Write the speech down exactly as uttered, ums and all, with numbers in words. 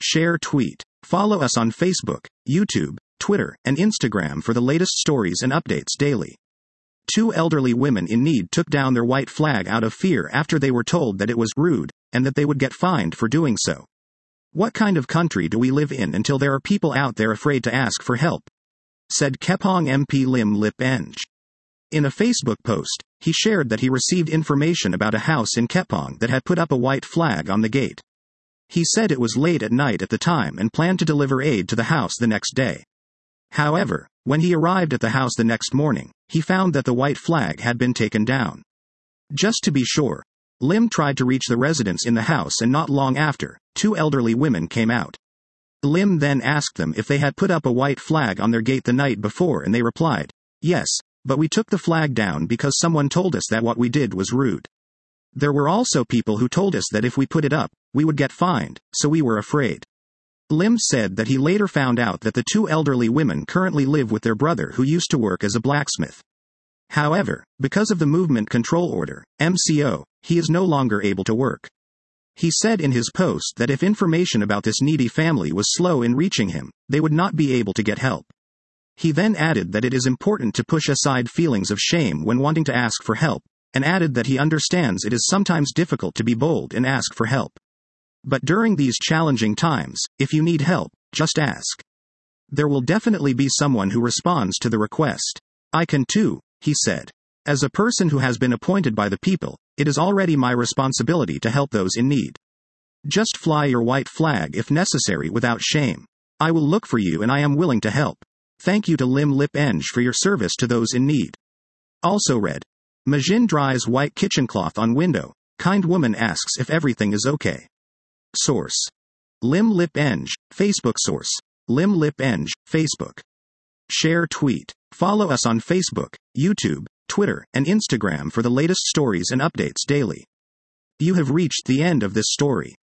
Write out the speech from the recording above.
Share tweet. Follow us on Facebook, YouTube, Twitter, and Instagram for the latest stories and updates daily. Two elderly women in need took down their white flag out of fear after they were told that it was rude, and that they would get fined for doing so. What kind of country do we live in until there are people out there afraid to ask for help? Said Kepong M P Lim Lip Eng. In a Facebook post, he shared that he received information about a house in Kepong that had put up a white flag on the gate. He said it was late at night at the time and planned to deliver aid to the house the next day. However, when he arrived at the house the next morning, he found that the white flag had been taken down. Just to be sure, Lim tried to reach the residents in the house, and not long after, two elderly women came out. Lim then asked them if they had put up a white flag on their gate the night before, and they replied, "Yes, but we took the flag down because someone told us that what we did was rude. There were also people who told us that if we put it up, we would get fined, so we were afraid." Lim said that he later found out that the two elderly women currently live with their brother, who used to work as a blacksmith. However, because of the Movement Control Order, M C O, he is no longer able to work. He said in his post that if information about this needy family was slow in reaching him, they would not be able to get help. He then added that it is important to push aside feelings of shame when wanting to ask for help, and added that he understands it is sometimes difficult to be bold and ask for help. But during these challenging times, if you need help, just ask. There will definitely be someone who responds to the request. I can too, he said. As a person who has been appointed by the people, it is already my responsibility to help those in need. Just fly your white flag if necessary without shame. I will look for you and I am willing to help. Thank you to Lim Lip Eng for your service to those in need. Also read. Majin dries white kitchen cloth on window. Kind woman asks if everything is okay. Source. Lim Lip Eng, Facebook source. Lim Lip Eng, Facebook. Share tweet. Follow us on Facebook, YouTube, Twitter, and Instagram for the latest stories and updates daily. You have reached the end of this story.